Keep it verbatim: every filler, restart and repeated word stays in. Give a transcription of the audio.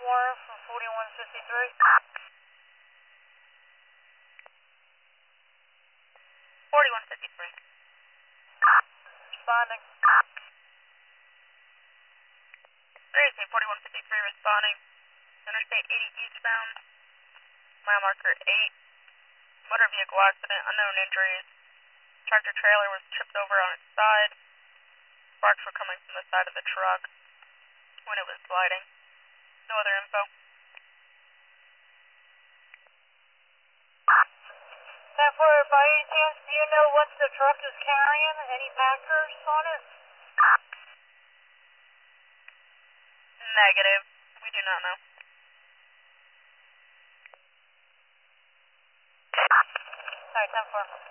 four for forty-one fifty-three. forty-one fifty-three. Responding. Thursday, forty-one fifty-three responding. Interstate eighty eastbound. Mile marker eight. Motor vehicle accident, unknown injuries. Tractor trailer was tripped over on its side. Sparks were coming from the side of the truck when it was sliding. No other info. ten four, by any chance, do you know what the truck is carrying? Any packers on it? Negative. We do not know. Alright, ten four.